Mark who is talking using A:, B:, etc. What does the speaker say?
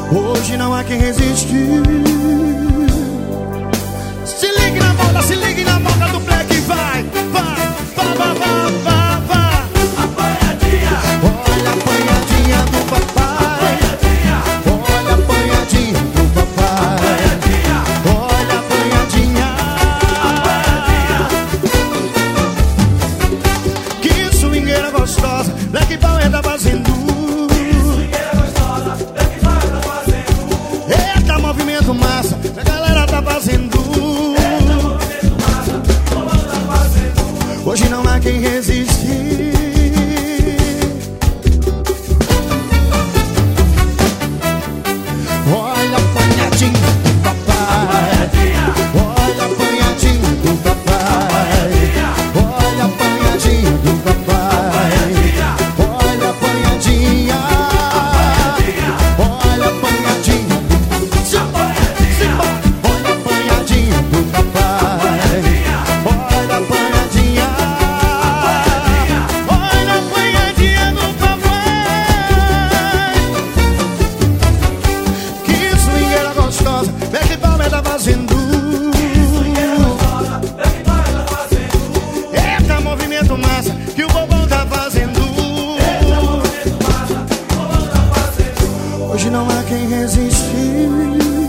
A: Hoje não há quem resiste. Se ligue na moda do Black. Vai, vai, vai, vai, vai, vai, vai.
B: Apanhadinha.
A: Olha a apanhadinha do papai. Olha a apanhadinha do papai. Olha a apanhadinha. Que swingueira gostosa Black Power tá fazendo. Eita, movimento massa, a galera tá fazendo. Hoje não há quem resiste. Olha a apanhadinha do papai. Olha a apanhadinha do papai. Olha a apanhadinha do papai. Olha a apanhadinha. Olha a apanhadinha. Olha a apanhadinha do papai. Olha a apanhadinha. Olha a apanhadinha do papai. Que swingueira gostosa Black Power tá fazendo. Eita, movimento massa que o bobão tá fazendo. Hoje não há quem resiste.